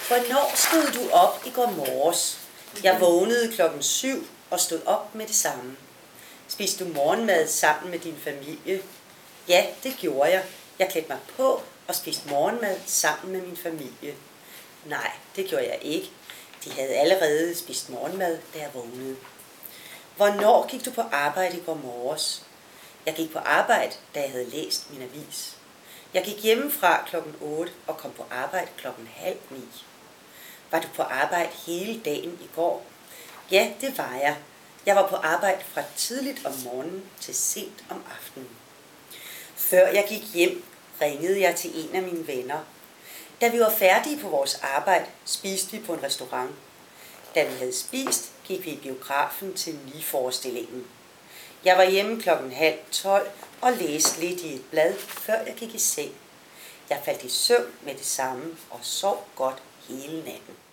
Hvornår stod du op i går morges? Jeg vågnede 7:00 og stod op med det samme. Spiste du morgenmad sammen med din familie? Ja, det gjorde jeg. Jeg klædte mig på og spiste morgenmad sammen med min familie. Nej, det gjorde jeg ikke. De havde allerede spist morgenmad, da jeg vågnede. Hvornår gik du på arbejde i går morges? Jeg gik på arbejde, da jeg havde læst min avis. Jeg gik hjemmefra 8:00 og kom på arbejde 8:30. Var du på arbejde hele dagen i går? Ja, det var jeg. Jeg var på arbejde fra tidligt om morgenen til sent om aftenen. Før jeg gik hjem, ringede jeg til en af mine venner. Da vi var færdige på vores arbejde, spiste vi på en restaurant. Da vi havde spist, gik vi i biografen til Ni-forestillingen. Jeg var hjemme 11:30 og læste lidt i et blad, før jeg gik i seng. Jeg faldt i søvn med det samme og sov godt hele natten.